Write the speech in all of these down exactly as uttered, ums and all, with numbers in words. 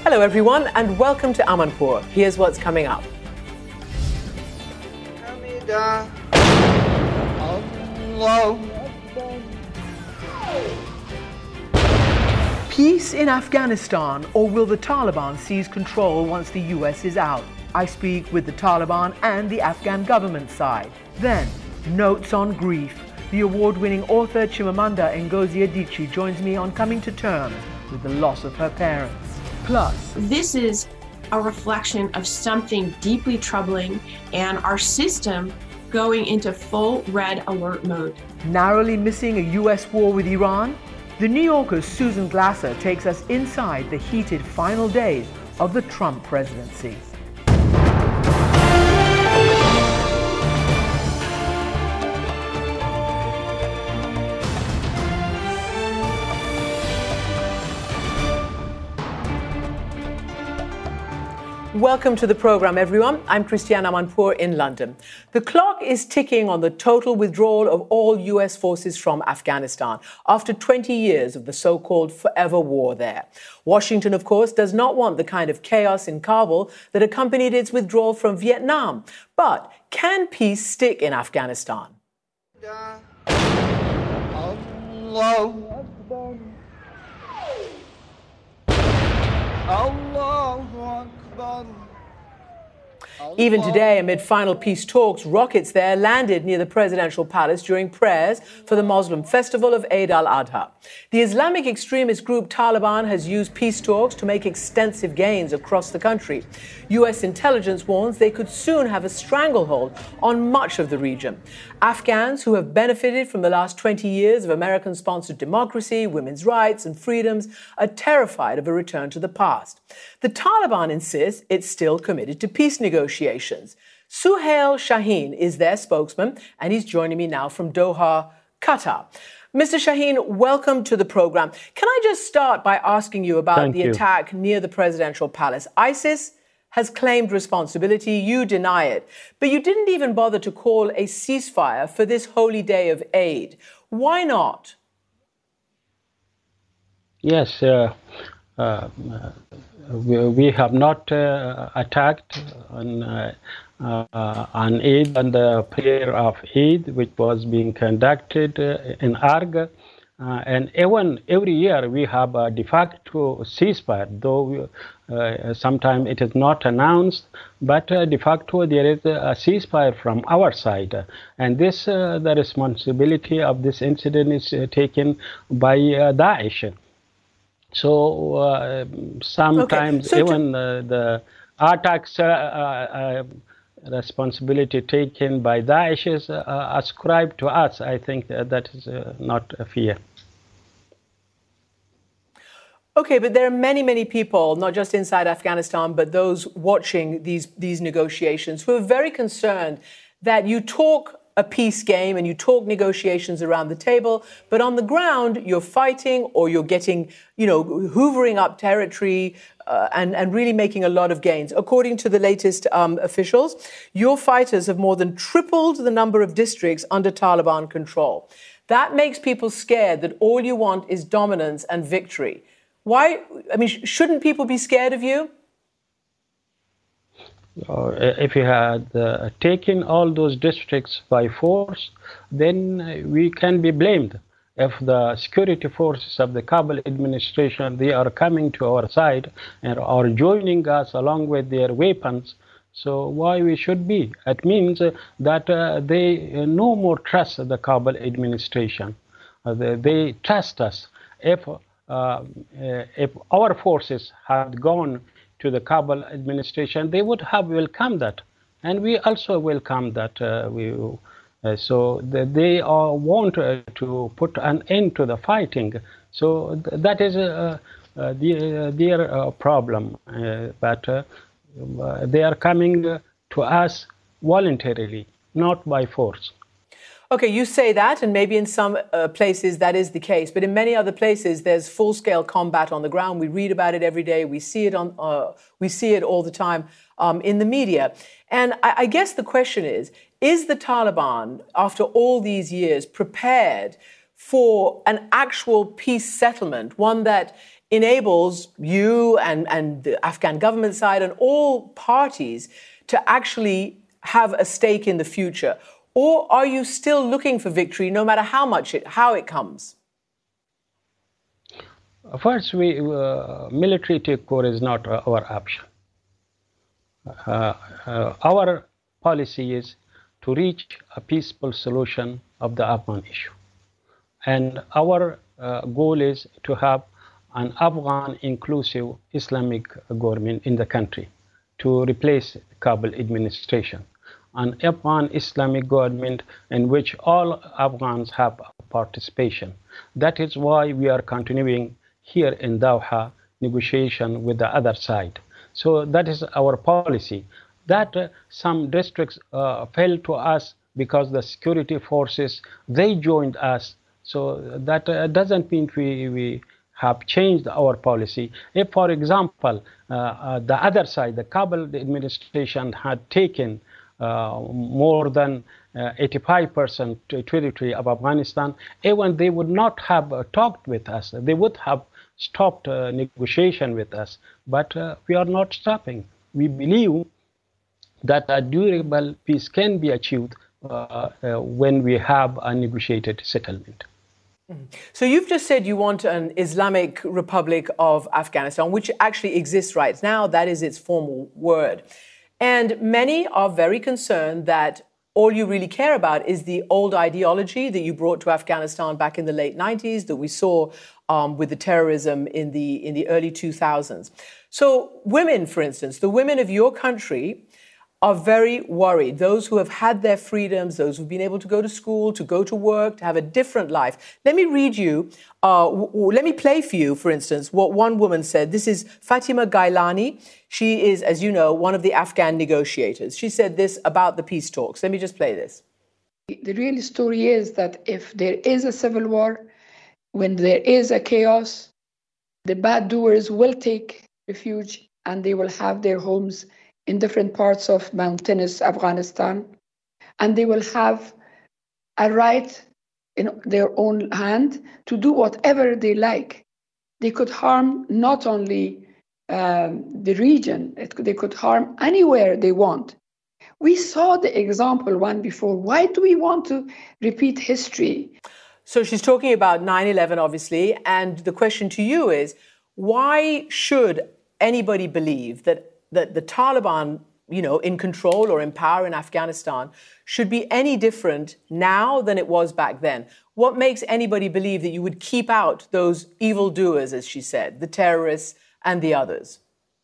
Hello everyone and welcome to Amanpour. Here's what's coming up. Peace in Afghanistan, or will the Taliban seize control once the U S is out? I speak with the Taliban and the Afghan government side. Then, notes on grief. The award-winning author Chimamanda Ngozi Adichie joins me on coming to terms with the loss of her parents. Plus, this is a reflection of something deeply troubling and our system going into full red alert mode. Narrowly missing a U S war with Iran? The New Yorker's Susan Glasser takes us inside the heated final days of the Trump presidency. Welcome to the program, everyone. I'm Christiane Amanpour in London. The clock is ticking on the total withdrawal of all U S forces from Afghanistan after twenty years of the so-called forever war there. Washington, of course, does not want the kind of chaos in Kabul that accompanied its withdrawal from Vietnam. But can peace stick in Afghanistan? Even today, amid final peace talks, rockets there landed near the presidential palace during prayers for the Muslim festival of Eid al-Adha. The Islamic extremist group Taliban has used peace talks to make extensive gains across the country. U S intelligence warns they could soon have a stranglehold on much of the region. Afghans who have benefited from the last twenty years of American-sponsored democracy, women's rights and freedoms are terrified of a return to the past. The Taliban insists it's still committed to peace negotiations. Suhail Shaheen is their spokesman, and he's joining me now from Doha, Qatar. Mister Shaheen, welcome to the program. Can I just start by asking you about Thank the you. attack near the presidential palace? ISIS has claimed responsibility, you deny it, but you didn't even bother to call a ceasefire for this holy day of Eid. Why not? Yes, uh, uh, we, we have not uh, attacked on, uh, uh, on Eid, on the prayer of Eid, which was being conducted uh, in Arg. Uh, and even every year we have a de facto ceasefire, though uh, sometimes it is not announced, but uh, de facto there is a ceasefire from our side. And this, uh, the responsibility of this incident is uh, taken by uh, Daesh. So uh, sometimes okay. so even to- uh, the attacks uh, uh, responsibility taken by Daesh is uh, ascribed to us. I think that, that is uh, not a fear. Okay, but there are many, many people, not just inside Afghanistan, but those watching these, these negotiations who are very concerned that you talk a peace game and you talk negotiations around the table, but on the ground you're fighting or you're getting, you know, hoovering up territory uh, and, and really making a lot of gains. According to the latest um, officials, your fighters have more than tripled the number of districts under Taliban control. That makes people scared that all you want is dominance and victory. Why? I mean, sh- shouldn't people be scared of you? Uh, if we had uh, taken all those districts by force, then uh, we can be blamed. If the security forces of the Kabul administration, they are coming to our side and are joining us along with their weapons, so why we should be? It means uh, that uh, they uh, no more trust the Kabul administration. Uh, they, they trust us. If Uh, uh, if our forces had gone to the Kabul administration, they would have welcomed that, and we also welcome that. Uh, we, uh, so the, they uh, want uh, to put an end to the fighting. So th- that is uh, uh, the, uh, their uh, problem. Uh, but uh, uh, they are coming uh, to us voluntarily, not by force. Okay, you say that, and maybe in some uh, places that is the case, but in many other places there's full-scale combat on the ground. We read about it every day. We see it on, uh, we see it all the time um, in the media. And I, I guess the question is: is the Taliban, after all these years, prepared for an actual peace settlement, one that enables you and, and the Afghan government side and all parties to actually have a stake in the future? Or are you still looking for victory no matter how much it, how it comes? First, we, uh, military takeover is not uh, our option. Uh, uh, our policy is to reach a peaceful solution of the Afghan issue. And our uh, goal is to have an Afghan inclusive Islamic government in the country to replace the Kabul administration. An Afghan Islamic government in which all Afghans have participation. That is why we are continuing here in Doha negotiation with the other side. So that is our policy. That uh, some districts uh, fell to us because the security forces, they joined us. So that uh, doesn't mean we, we have changed our policy. If, for example, uh, uh, the other side, the Kabul administration had taken uh, more than uh, eighty-five percent territory of Afghanistan, even they would not have uh, talked with us. They would have stopped uh, negotiation with us, but uh, we are not stopping. We believe that a durable peace can be achieved uh, uh, when we have a negotiated settlement. Mm-hmm. So you've just said you want an Islamic Republic of Afghanistan, which actually exists right now. That is its formal word. And many are very concerned that all you really care about is the old ideology that you brought to Afghanistan back in the late nineties, that we saw um, with the terrorism in the in the early two thousands. So women, for instance, the women of your country are very worried. Those who have had their freedoms, those who've been able to go to school, to go to work, to have a different life. Let me read you, uh, w- w- let me play for you, for instance, what one woman said. This is Fatima Gailani. She is, as you know, one of the Afghan negotiators. She said this about the peace talks. Let me just play this. The real story is that if there is a civil war, when there is a chaos, the bad doers will take refuge and they will have their homes in different parts of mountainous Afghanistan, and they will have a right in their own hand to do whatever they like. They could harm not only um, the region, it, they could harm anywhere they want. We saw the example one before. Why do we want to repeat history? So she's talking about nine eleven, obviously, and the question to you is, why should anybody believe that that the Taliban, you know, in control or in power in Afghanistan should be any different now than it was back then? What makes anybody believe that you would keep out those evildoers, as she said, the terrorists and the others?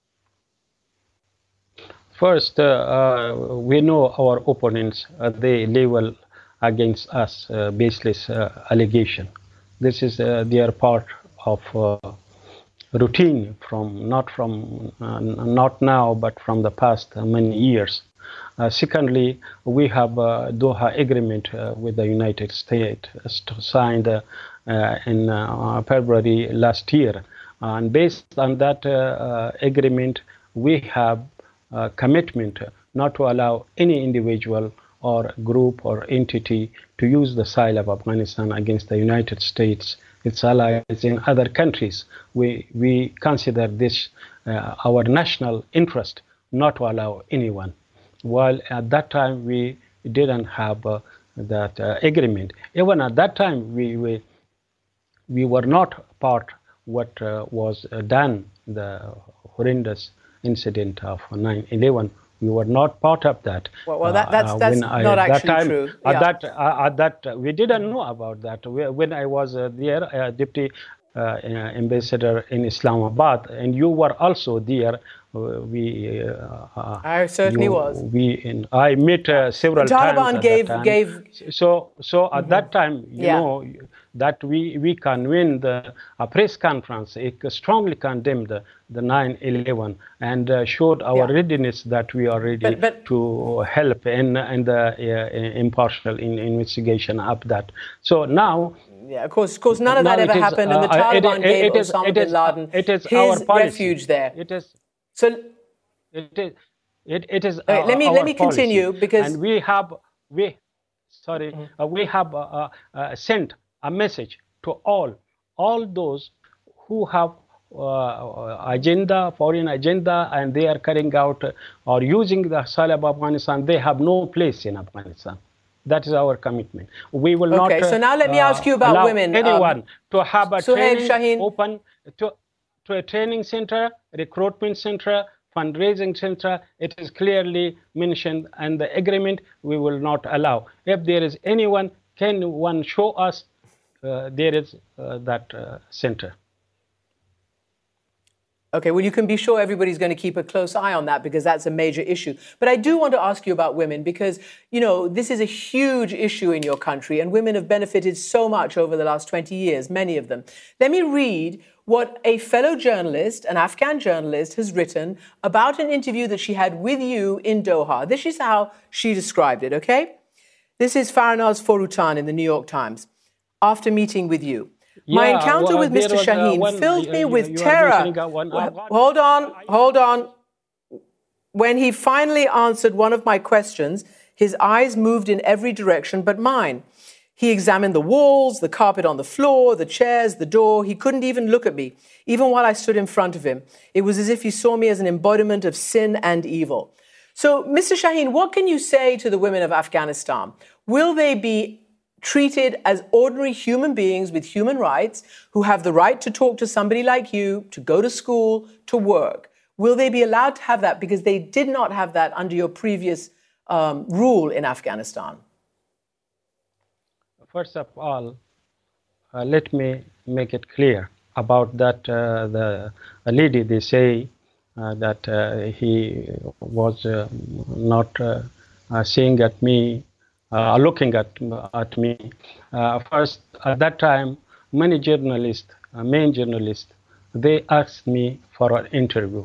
First, uh, uh, we know our opponents, uh, they level against us uh, baseless uh, allegation. This is uh, their part of uh, routine from not from uh, not now but from the past uh, many years. Uh, secondly, we have a Doha agreement uh, with the United States signed uh, uh, in uh, February last year, and based on that uh, uh, agreement, we have a commitment not to allow any individual or group or entity to use the soil of Afghanistan against the United States, its allies in other countries. We, we consider this uh, our national interest not to allow anyone. While at that time we didn't have uh, that uh, agreement. Even at that time we, we, we were not part what uh, was uh, done, the horrendous incident of nine eleven. We were not part of that. Well, well that, that's, that's uh, not I, actually that time, true. At yeah. that, uh, at that, uh, we didn't know about that. When I was uh, there, uh, deputy uh, ambassador in Islamabad, and you were also there. Uh, we, uh, I certainly you, was. We, in, I met uh, several the Taliban times. gave time. gave. So, so at mm-hmm. that time, you yeah. know, that we we convened the a press conference. It strongly condemned the, the nine eleven and uh, showed our yeah. readiness that we are ready but, but, to help in in the uh, impartial in, investigation of that. So now. Yeah, of course, of course, none of that ever is, happened, uh, and the Taliban it, gave it is, Osama it is, bin Laden it is his our policy. refuge there. It is. So. It is. It, it is. Right, uh, let me our let me policy. continue because and we have we, sorry, mm-hmm. uh, we have uh, uh, sent a message to all all those who have uh, agenda, foreign agenda, and they are carrying out uh, or using the soil of Afghanistan. They have no place in Afghanistan. That is our commitment. We will okay, not. Uh, so now let me uh, ask you about allow women. Anyone um, to have a Suhail training Shaheen. open to, to a training center, recruitment center, fundraising center. It is clearly mentioned in the agreement. We will not allow. If there is anyone, can one show us uh, there is uh, that uh, center? Okay, well, you can be sure everybody's going to keep a close eye on that because that's a major issue. But I do want to ask you about women because, you know, this is a huge issue in your country and women have benefited so much over the last twenty years, many of them. Let me read what a fellow journalist, an Afghan journalist, has written about an interview that she had with you in Doha. This is how she described it, okay? This is Farnaz Forutan in the New York Times. After meeting with you. My Yeah, encounter well, with Mister there was, uh, Shaheen one- filled you- me you- with you are terror. mentioning, uh, one- Well, uh, hold on, hold on. When he finally answered one of my questions, his eyes moved in every direction but mine. He examined the walls, the carpet on the floor, the chairs, the door. He couldn't even look at me, even while I stood in front of him. It was as if he saw me as an embodiment of sin and evil. So, Mister Shaheen, what can you say to the women of Afghanistan? Will they be treated as ordinary human beings with human rights who have the right to talk to somebody like you, to go to school, to work? Will they be allowed to have that because they did not have that under your previous um, rule in Afghanistan? First of all, uh, let me make it clear about that uh, the lady, they say uh, that uh, he was uh, not uh, uh, seeing at me, uh, looking at, at me. Uh, first, at that time, many journalists, uh, main journalists, they asked me for an interview.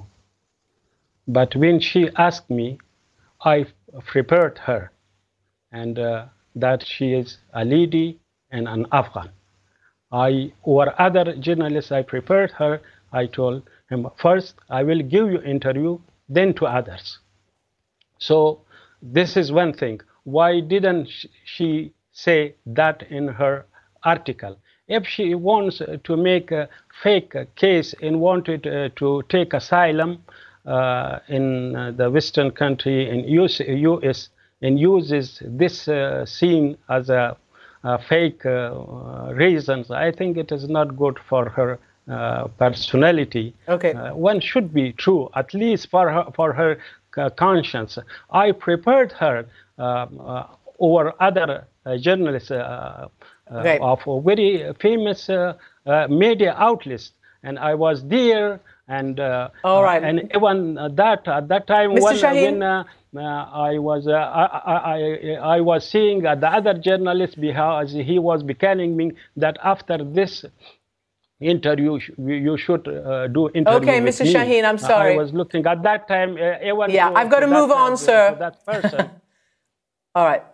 But when she asked me, I prepared her, and uh, that she is a lady and an Afghan. I or other journalists, I prepared her. I told him, first, I will give you interview, then to others. So this is one thing. Why didn't she say that in her article? If she wants to make a fake case and wanted uh, to take asylum uh, in uh, the Western country, in U S, and uses this uh, scene as a, a fake uh, reasons, I think it is not good for her uh, personality. Okay. Uh, one should be true, at least for her, for her uh, conscience. I prepared her uh, uh, over other uh, journalists uh, uh, okay. of very famous uh, uh, media outlets, and I was there. And uh, all right, uh, and even that at that time, Mister when, Shaheen? when uh, uh, I was uh, I, I, I was seeing uh, the other journalist because he was beckoning me that after this interview you should uh, do interview okay, with Mister me. Shaheen, I'm sorry. I was looking at that time. Uh, even yeah, to, I've got to, to move that, on, uh, sir. To that person. All right.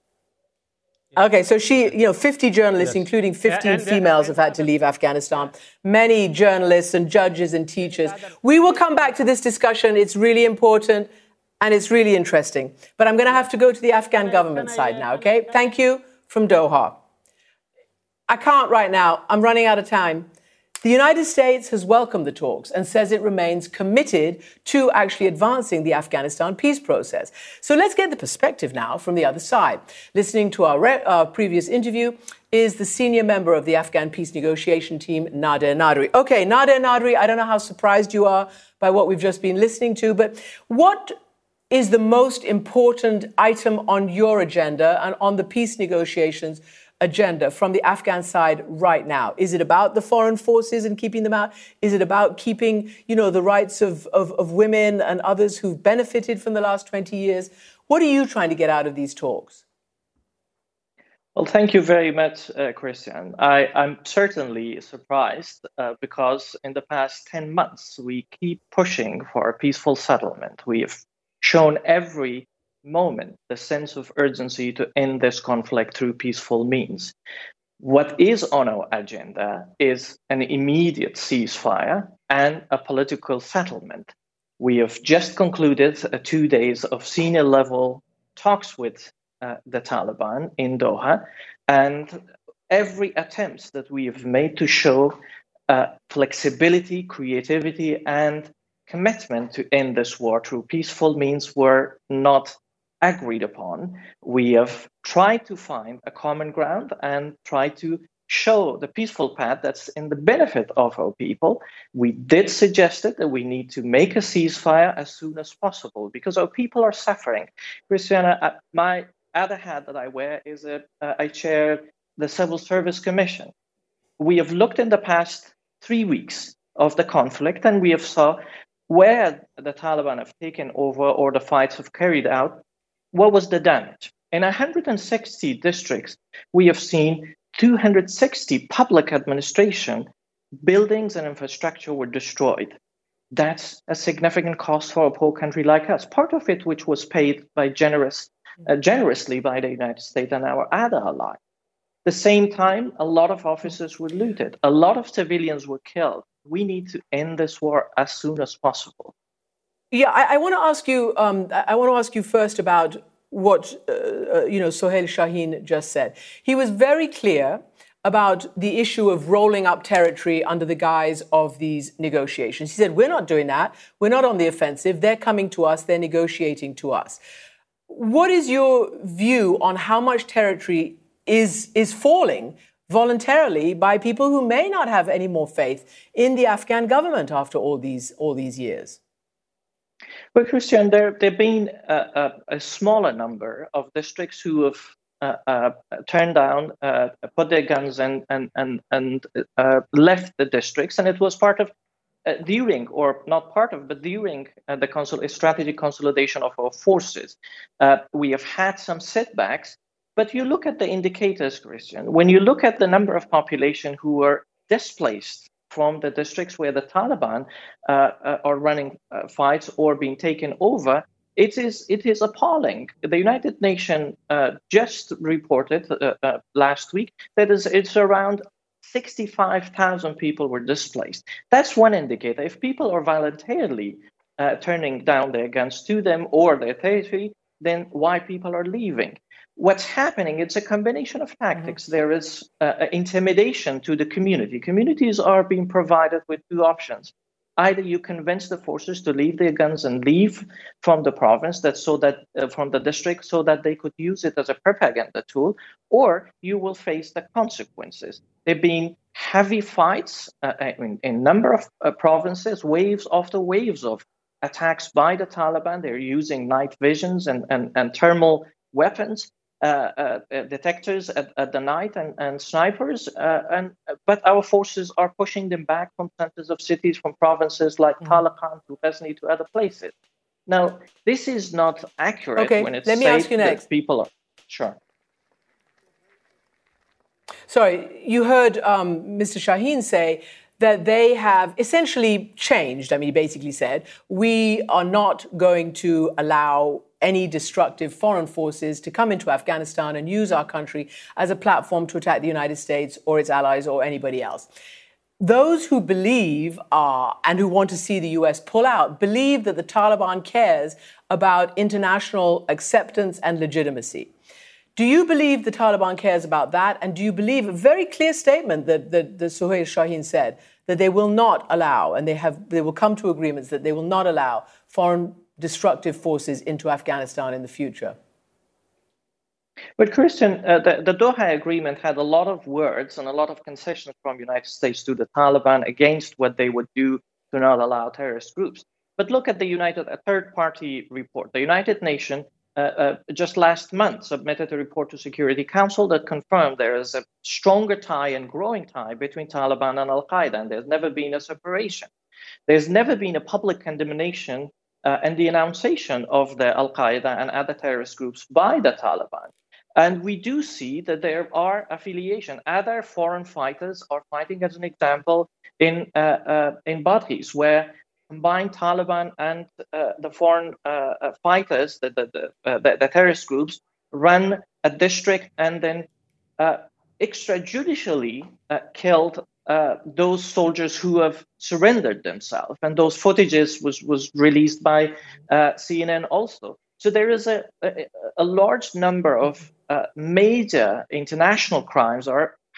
Okay, so she, you know, fifty journalists, yes. including fifteen and, and, females, and, and, have had to leave Afghanistan. Many journalists and judges and teachers. We will come back to this discussion. It's really important and it's really interesting. But I'm going to have to go to the Afghan government side now, okay? Thank you from Doha. I can't right now. I'm running out of time. The United States has welcomed the talks and says it remains committed to actually advancing the Afghanistan peace process. So let's get the perspective now from the other side. Listening to our, re- our previous interview is the senior member of the Afghan peace negotiation team, Nader Nadwi. Okay, Nader Nadwi, I don't know how surprised you are by what we've just been listening to, but what is the most important item on your agenda and on the peace negotiations agenda from the Afghan side right now? Is it about the foreign forces and keeping them out? Is it about keeping, you know, the rights of, of, of women and others who've benefited from the last twenty years? What are you trying to get out of these talks? Well, thank you very much, uh, Christian. I, I'm certainly surprised uh, because in the past ten months, we keep pushing for a peaceful settlement. We have shown every moment the sense of urgency to end this conflict through peaceful means. What is on our agenda is an immediate ceasefire and a political settlement. We have just concluded uh, two days of senior level talks with uh, the Taliban in Doha, and every attempt that we have made to show uh, flexibility, creativity, and commitment to end this war through peaceful means were not agreed upon. We have tried to find a common ground and tried to show the peaceful path that's in the benefit of our people. We did suggest it that we need to make a ceasefire as soon as possible because our people are suffering. Christiana, my other hat that I wear is that uh, I chair the Civil Service Commission. We have looked in the past three weeks of the conflict and we have saw where the Taliban have taken over or the fights have carried out, what was the damage? In one hundred sixty districts, we have seen two hundred sixty public administration buildings and infrastructure were destroyed. That's a significant cost for a poor country like us, part of it which was paid by generous, uh, generously by the United States and our other allies. At the same time, a lot of offices were looted. A lot of civilians were killed. We need to end this war as soon as possible. Yeah, I, I want to ask you. Um, I want to ask you first about what uh, you know Sohail Shaheen just said. He was very clear about the issue of rolling up territory under the guise of these negotiations. He said, "We're not doing that. We're not on the offensive. They're coming to us. They're negotiating to us." What is your view on how much territory is is falling voluntarily by people who may not have any more faith in the Afghan government after all these all these years? Well, Christian, there have been a, a, a smaller number of districts who have uh, uh, turned down, uh, put their guns and and and and uh, left the districts, and it was part of uh, during, or not part of, but during uh, the consol- strategic consolidation of our forces. Uh, we have had some setbacks, but you look at the indicators, Christian. When you look at the number of population who are displaced from the districts where the Taliban uh, uh, are running uh, fights or being taken over, it is it is appalling. The United Nations uh, just reported uh, uh, last week that is, it's around sixty-five thousand people were displaced. That's one indicator. If people are voluntarily uh, turning down their guns to them or their territory, then why people are leaving? What's happening, it's a combination of tactics. Mm-hmm. There is uh, intimidation to the community. Communities are being provided with two options. Either you convince the forces to leave their guns and leave from the province, that so that uh, from the district, so that they could use it as a propaganda tool, or you will face the consequences. There have been heavy fights uh, in a number of uh, provinces, waves after waves of attacks by the Taliban. They're using night visions and, and, and thermal weapons. Uh, uh, uh, detectors at, at the night and, and snipers, uh, and but our forces are pushing them back from centers of cities, from provinces like mm-hmm. Talakhan to Ghazni to other places. Now, this is not accurate okay, when it's let me said ask you next. That people are sure. Sorry, you heard um, Mister Shaheen say that they have essentially changed. I mean, he basically said, we are not going to allow any destructive foreign forces to come into Afghanistan and use our country as a platform to attack the United States or its allies or anybody else. Those who believe are, and who want to see the U S pull out, believe that the Taliban cares about international acceptance and legitimacy. Do you believe the Taliban cares about that? And do you believe a very clear statement that, that, that Sohail Shaheen said, that they will not allow, and they have they will come to agreements that they will not allow foreign destructive forces into Afghanistan in the future? But Christian, uh, the, the Doha Agreement had a lot of words and a lot of concessions from the United States to the Taliban against what they would do to not allow terrorist groups. But look at the United, a third-party report. The United Nations uh, uh, just last month submitted a report to Security Council that confirmed there is a stronger tie and growing tie between Taliban and Al-Qaeda, and there's never been a separation. There's never been a public condemnation uh, and the announcement of the Al-Qaeda and other terrorist groups by the Taliban. And we do see that there are affiliation. Other foreign fighters are fighting, as an example, in uh, uh, in Badghis, where combined Taliban and uh, the foreign uh, uh, fighters, the the, the, uh, the the terrorist groups, run a district and then uh, extrajudicially uh, killed uh, those soldiers who have surrendered themselves. And those footages was was released by uh, C N N also. So there is a, a, a large number of uh, major international crimes are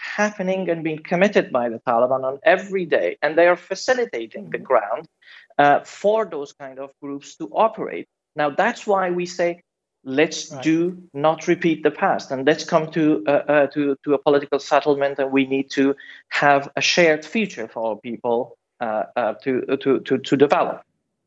happening and being committed by the Taliban on every day, and they are facilitating the ground uh, for those kind of groups to operate. Now, that's why we say, let's right. do not repeat the past, and let's come to, uh, uh, to to a political settlement, and we need to have a shared future for our people uh, uh, to, to to to develop.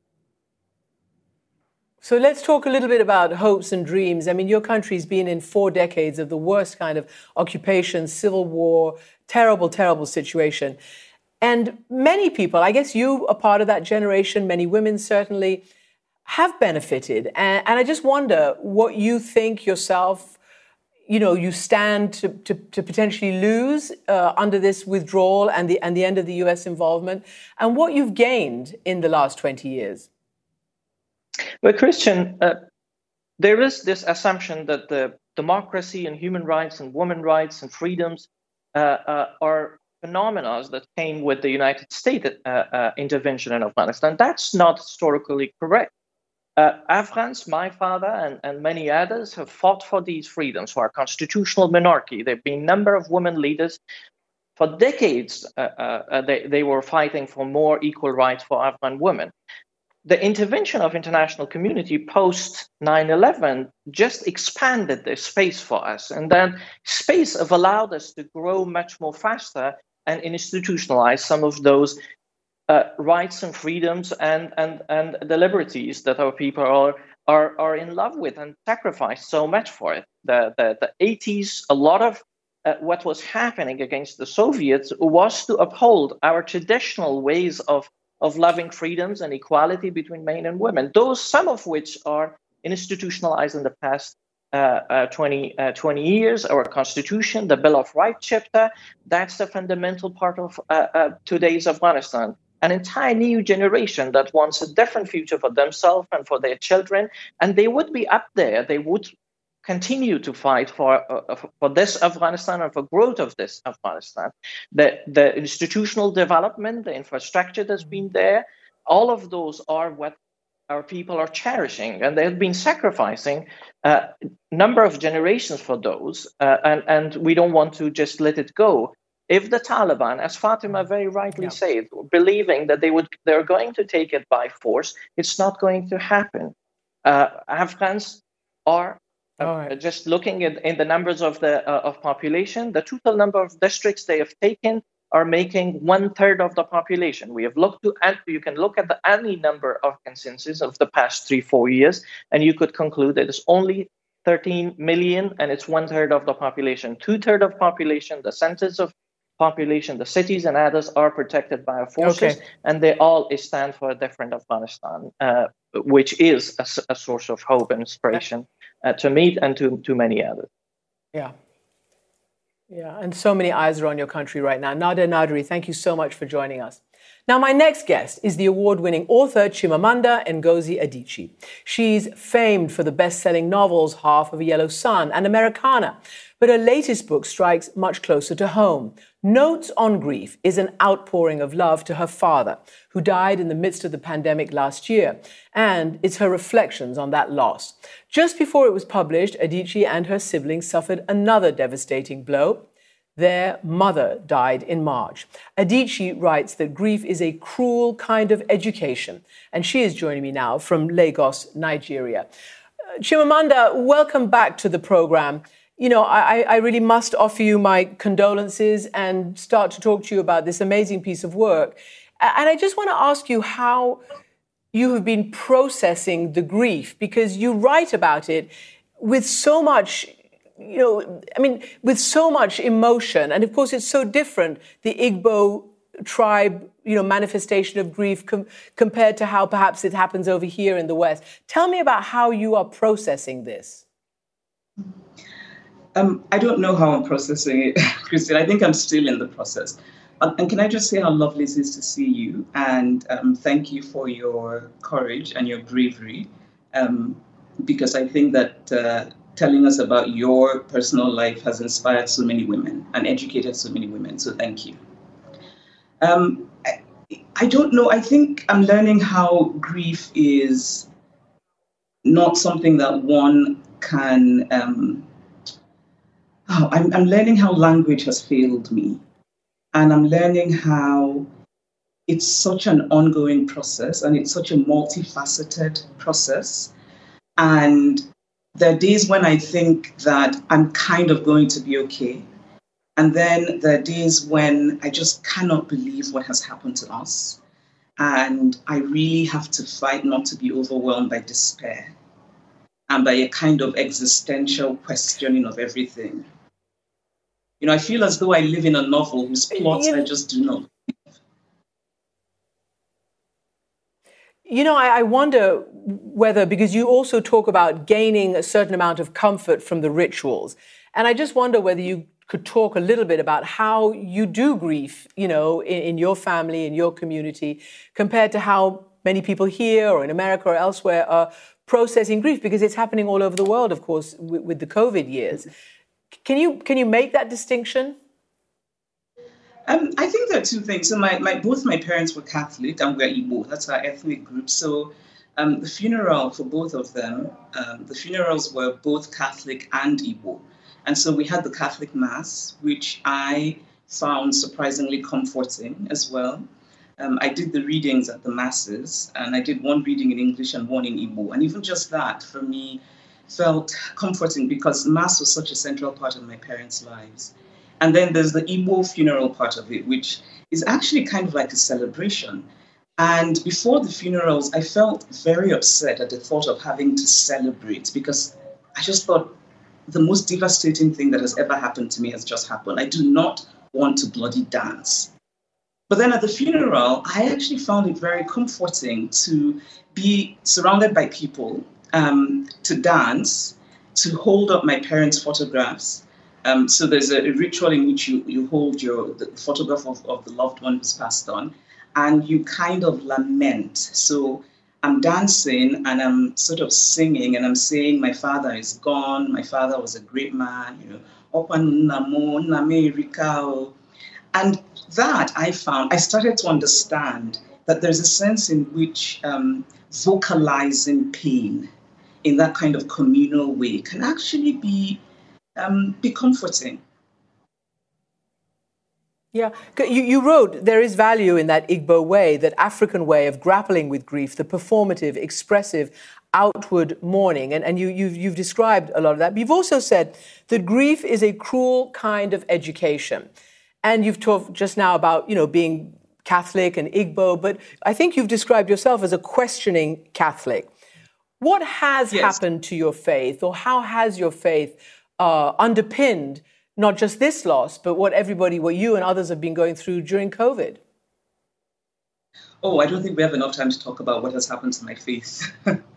So let's talk a little bit about hopes and dreams. I mean, your country's been in four decades of the worst kind of occupation, civil war, terrible, terrible situation. And many people, I guess you are part of that generation, many women certainly, have benefited. And, and I just wonder what you think yourself, you know, you stand to, to, to potentially lose uh, under this withdrawal and the, and the end of the U S involvement, and what you've gained in the last twenty years. Well, Christian, uh, there is this assumption that the democracy and human rights and women's rights and freedoms uh, uh, are phenomena that came with the United States uh, uh, intervention in Afghanistan. That's not historically correct. Uh, Afghans, my father, and, and many others have fought for these freedoms, for our constitutional monarchy. There have been a number of women leaders. For decades, uh, uh, they, they were fighting for more equal rights for Afghan women. The intervention of international community post nine eleven just expanded the space for us. And that space have allowed us to grow much more faster and institutionalize some of those uh, rights and freedoms and, and, and the liberties that our people are, are, are in love with and sacrifice so much for it. The, the, the eighties, a lot of uh, what was happening against the Soviets was to uphold our traditional ways of of loving freedoms and equality between men and women, those some of which are institutionalized in the past uh, uh, twenty, uh, twenty years. Our Constitution, the Bill of Rights chapter, that's the fundamental part of uh, uh, today's Afghanistan. An entire new generation that wants a different future for themselves and for their children, and they would be up there. They would continue to fight for uh, for this Afghanistan and for growth of this Afghanistan. The, the institutional development, the infrastructure that's been there, all of those are what our people are cherishing, and they have been sacrificing a number of generations for those, uh, and, and we don't want to just let it go. If the Taliban, as Fatima very rightly yeah. said, believing that they would they're going to take it by force, it's not going to happen. Uh, Afghans are Uh, right. Just looking at in the numbers of the uh, of population, the total number of districts they have taken are making one third of the population. We have looked to, and you can look at the any number of consensus of the past three, four years, and you could conclude that it's only thirteen million, and it's one third of the population. Two third of population, the centers of population, the cities and others are protected by our forces, okay. and they all stand for a different Afghanistan, uh, which is a, a source of hope and inspiration. Uh, to meet and to, to many others. Yeah. Yeah, and so many eyes are on your country right now. Nader Nadery, thank you so much for joining us. Now, my next guest is the award-winning author Chimamanda Ngozi Adichie. She's famed for the best-selling novels Half of a Yellow Sun and Americana, but her latest book strikes much closer to home. Notes on Grief is an outpouring of love to her father, who died in the midst of the pandemic last year, and it's her reflections on that loss. Just before it was published, Adichie and her siblings suffered another devastating blow. Their mother died in March. Adichie writes that grief is a cruel kind of education, and she is joining me now from Lagos, Nigeria. Uh, Chimamanda, welcome back to the program. You know, I, I really must offer you my condolences and start to talk to you about this amazing piece of work. And I just want to ask you how you have been processing the grief, because you write about it with so much, you know, I mean, with so much emotion. And of course, it's so different, the Igbo tribe, you know, manifestation of grief com- compared to how perhaps it happens over here in the West. Tell me about how you are processing this. Um, I don't know how I'm processing it, Christine. I think I'm still in the process. Um, and can I just say how lovely it is to see you? And um, thank you for your courage and your bravery, um, because I think that uh, telling us about your personal life has inspired so many women and educated so many women. So thank you. Um, I, I don't know. I think I'm learning how grief is not something that one can... Um, wow, I'm, I'm learning how language has failed me. And I'm learning how it's such an ongoing process and it's such a multifaceted process. And there are days when I think that I'm kind of going to be okay. And then there are days when I just cannot believe what has happened to us. And I really have to fight not to be overwhelmed by despair and by a kind of existential questioning of everything. You know, I feel as though I live in a novel whose plots I just do not. You know, I, I wonder whether, because you also talk about gaining a certain amount of comfort from the rituals, and I just wonder whether you could talk a little bit about how you do grief, you know, in, in your family, in your community, compared to how many people here or in America or elsewhere are processing grief, because it's happening all over the world, of course, with, with the COVID years. Can you can you make that distinction? Um, I think there are two things. So my, my both my parents were Catholic and we're Igbo. That's our ethnic group. So um, the funeral for both of them, um, the funerals were both Catholic and Igbo. And so we had the Catholic Mass, which I found surprisingly comforting as well. Um, I did the readings at the Masses, and I did one reading in English and one in Igbo. And even just that, for me, felt comforting because Mass was such a central part of my parents' lives. And then there's the Igbo funeral part of it, which is actually kind of like a celebration. And before the funerals, I felt very upset at the thought of having to celebrate because I just thought, the most devastating thing that has ever happened to me has just happened. I do not want to bloody dance. But then at the funeral, I actually found it very comforting to be surrounded by people, um, to dance, to hold up my parents' photographs. Um, so there's a, a ritual in which you, you hold your the photograph of, of the loved one who's passed on, and you kind of lament. So I'm dancing and I'm sort of singing and I'm saying, my father is gone. My father was a great man, you know. And that I found, I started to understand that there's a sense in which um, vocalizing pain in that kind of communal way can actually be, um, be comforting. Yeah, you, you wrote there is value in that Igbo way, that African way of grappling with grief, the performative, expressive, outward mourning. And, and you, you've, you've described a lot of that. But you've also said that grief is a cruel kind of education. And you've talked just now about, you know, being Catholic and Igbo, but I think you've described yourself as a questioning Catholic. What has yes. happened to your faith, or how has your faith uh, underpinned not just this loss, but what everybody, what you and others have been going through during COVID? Oh, I don't think we have enough time to talk about what has happened to my faith.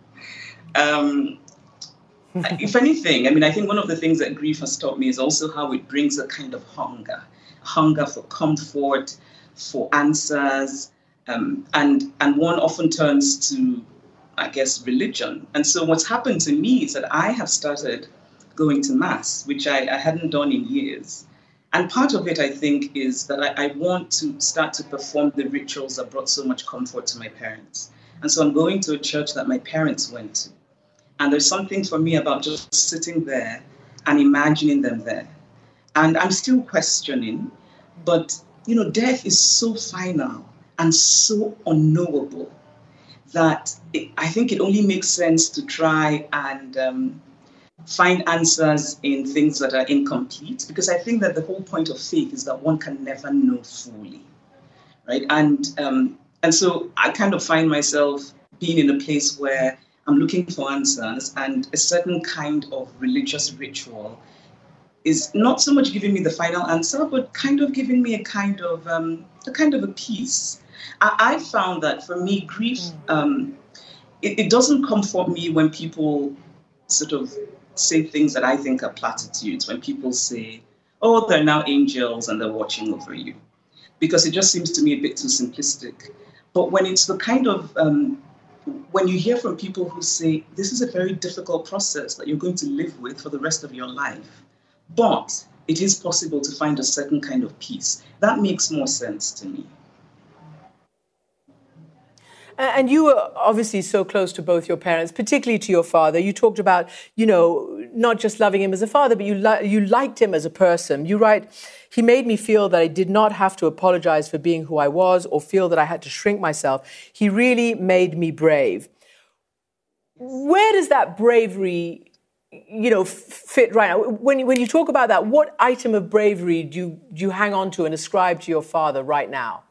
um, if anything, I mean, I think one of the things that grief has taught me is also how it brings a kind of hunger, hunger for comfort, for answers, um, and, and one often turns to, I guess, religion. And so what's happened to me is that I have started going to Mass, which I, I hadn't done in years. And part of it, I think, is that I, I want to start to perform the rituals that brought so much comfort to my parents. And so I'm going to a church that my parents went to. And there's something for me about just sitting there and imagining them there. And I'm still questioning, but, you know, death is so final and so unknowable that it, I think it only makes sense to try and um, find answers in things that are incomplete, because I think that the whole point of faith is that one can never know fully, right? And um, and so I kind of find myself being in a place where I'm looking for answers, and a certain kind of religious ritual is not so much giving me the final answer, but kind of giving me a kind of um, a kind of a peace. I, I found that for me, grief, um, it, it doesn't comfort me when people sort of say things that I think are platitudes, when people say, oh, they're now angels and they're watching over you, because it just seems to me a bit too simplistic. But when it's the kind of, um, when you hear from people who say, this is a very difficult process that you're going to live with for the rest of your life, but it is possible to find a certain kind of peace, that makes more sense to me. And you were obviously so close to both your parents, particularly to your father. You talked about, you know, not just loving him as a father, but you li- you liked him as a person. You write, he made me feel that I did not have to apologize for being who I was or feel that I had to shrink myself. He really made me brave. Where does that bravery, you know, fit right now? When, when you talk about that, what item of bravery do you, do you hang on to and ascribe to your father right now?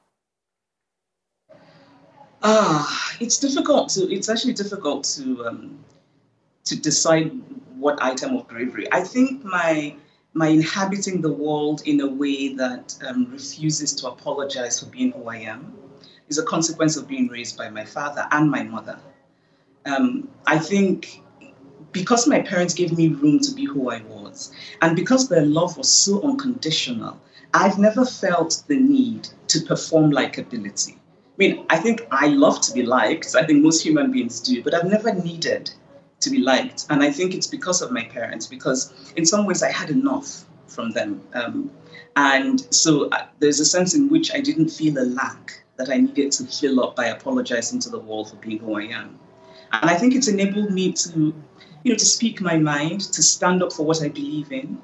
Ah, it's difficult to, it's actually difficult to um, to decide what item of bravery. I think my my inhabiting the world in a way that um, refuses to apologize for being who I am is a consequence of being raised by my father and my mother. Um, I think because my parents gave me room to be who I was, and because their love was so unconditional, I've never felt the need to perform likability. I mean, I think I love to be liked. I think most human beings do, but I've never needed to be liked. And I think it's because of my parents, because in some ways I had enough from them. Um, and so uh, there's a sense in which I didn't feel a lack that I needed to fill up by apologizing to the world for being who I am. And I think it's enabled me to, you know, to speak my mind, to stand up for what I believe in.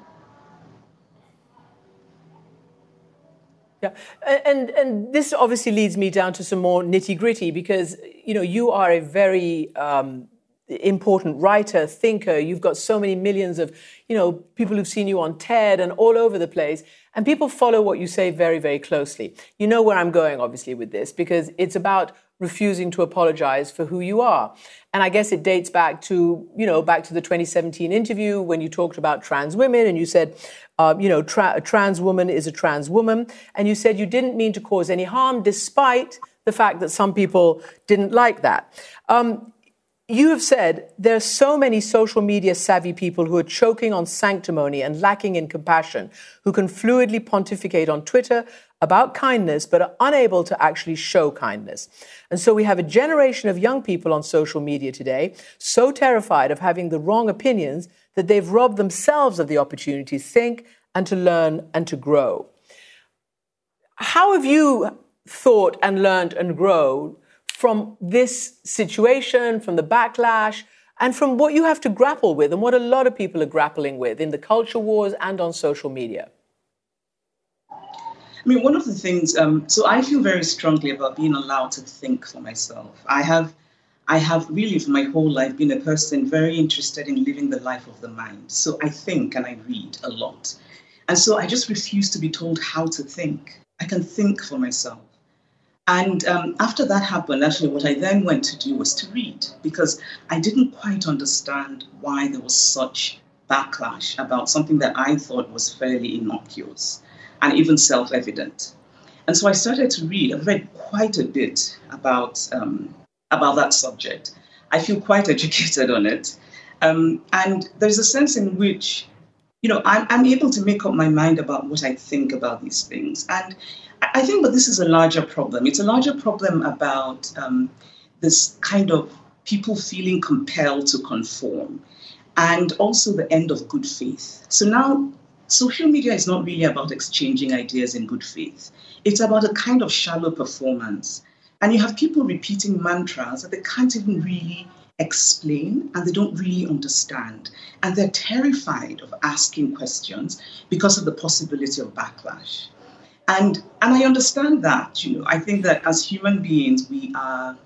Yeah, and and this obviously leads me down to some more nitty gritty because, you know, you are a very um, important writer, thinker. You've got so many millions of, you know, people who've seen you on TED and all over the place. And people follow what you say very, very closely. You know where I'm going, obviously, with this, because it's about refusing to apologize for who you are. And I guess it dates back to, you know, back to the twenty seventeen interview when you talked about trans women and you said, uh, you know, tra- a trans woman is a trans woman. And you said you didn't mean to cause any harm, despite the fact that some people didn't like that. Um, You have said there are so many social media savvy people who are choking on sanctimony and lacking in compassion, who can fluidly pontificate on Twitter about kindness, but are unable to actually show kindness. And so we have a generation of young people on social media today so terrified of having the wrong opinions that they've robbed themselves of the opportunity to think and to learn and to grow. How have you thought and learned and grown from this situation, from the backlash, and from what you have to grapple with and what a lot of people are grappling with in the culture wars and on social media? I mean, one of the things, um, so I feel very strongly about being allowed to think for myself. I have, I have really for my whole life been a person very interested in living the life of the mind. So I think and I read a lot. And so I just refuse to be told how to think. I can think for myself. And um, after that happened, actually, what I then went to do was to read, because I didn't quite understand why there was such backlash about something that I thought was fairly innocuous and even self-evident. And so I started to read. I've read quite a bit about, um, about that subject. I feel quite educated on it. Um, and there's a sense in which, you know, I'm, I'm able to make up my mind about what I think about these things. And I think that this is a larger problem. It's a larger problem about um, this kind of people feeling compelled to conform and also the end of good faith. So now social media is not really about exchanging ideas in good faith. It's about a kind of shallow performance. And you have people repeating mantras that they can't even really explain and they don't really understand. And they're terrified of asking questions because of the possibility of backlash. And and I understand that, you know, I think that as human beings, we are,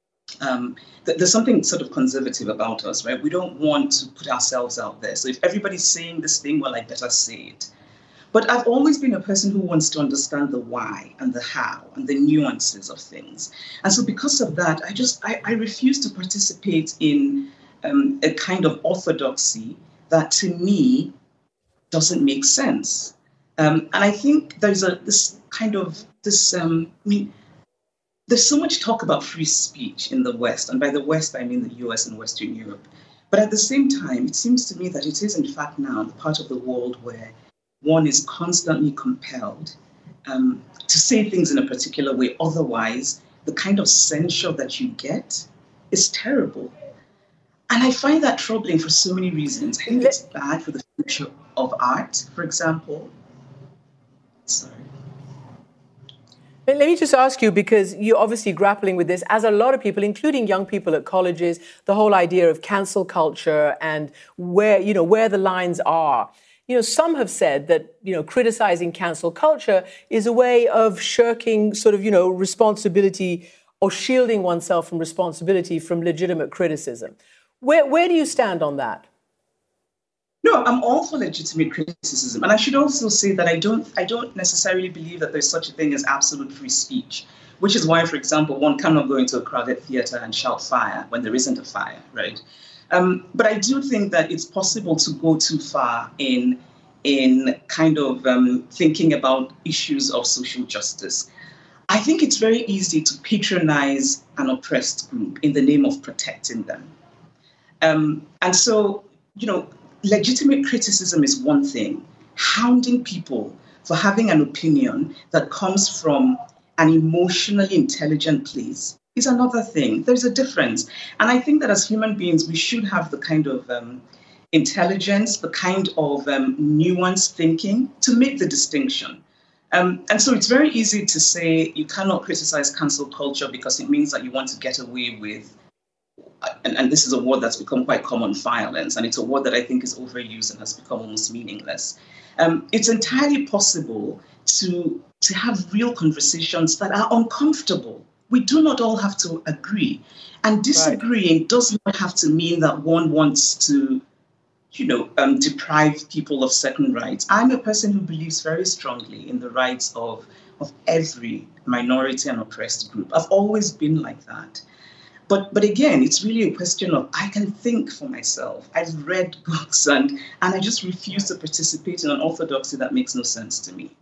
um, th- there's something sort of conservative about us, right? We don't want to put ourselves out there. So if everybody's saying this thing, well, I better say it. But I've always been a person who wants to understand the why and the how and the nuances of things. And so because of that, I just, I, I refuse to participate in um, a kind of orthodoxy that to me doesn't make sense. Um, and I think there's a this kind of this, um, I mean, there's so much talk about free speech in the West. And by the West, I mean the U S and Western Europe. But at the same time, it seems to me that it is, in fact, now the part of the world where one is constantly compelled um, to say things in a particular way. Otherwise, the kind of censure that you get is terrible. And I find that troubling for so many reasons. I think it's bad for the future of art, for example. Sorry. Let me just ask you, because you're obviously grappling with this, as a lot of people, including young people at colleges, the whole idea of cancel culture and where, you know, where the lines are. You know, some have said that, you know, criticizing cancel culture is a way of shirking sort of, you know, responsibility or shielding oneself from responsibility from legitimate criticism. Where, where do you stand on that? No, I'm all for legitimate criticism. And I should also say that I don't I don't necessarily believe that there's such a thing as absolute free speech, which is why, for example, one cannot go into a crowded theater and shout fire when there isn't a fire, right? Um, but I do think that it's possible to go too far in, in kind of um, thinking about issues of social justice. I think it's very easy to patronize an oppressed group in the name of protecting them. Um, and so, you know, legitimate criticism is one thing. Hounding people for having an opinion that comes from an emotionally intelligent place is another thing. There's a difference. And I think that as human beings, we should have the kind of um, intelligence, the kind of um, nuanced thinking to make the distinction. Um, and so it's very easy to say you cannot criticize cancel culture because it means that you want to get away with, and, and this is a word that's become quite common, violence, and it's a word that I think is overused and has become almost meaningless. Um, it's entirely possible to, to have real conversations that are uncomfortable. We do not all have to agree. And disagreeing right. does not have to mean that one wants to, you know, um, deprive people of certain rights. I'm a person who believes very strongly in the rights of, of every minority and oppressed group. I've always been like that. But but again, it's really a question of I can think for myself. I've read books and, and I just refuse to participate in an orthodoxy that makes no sense to me.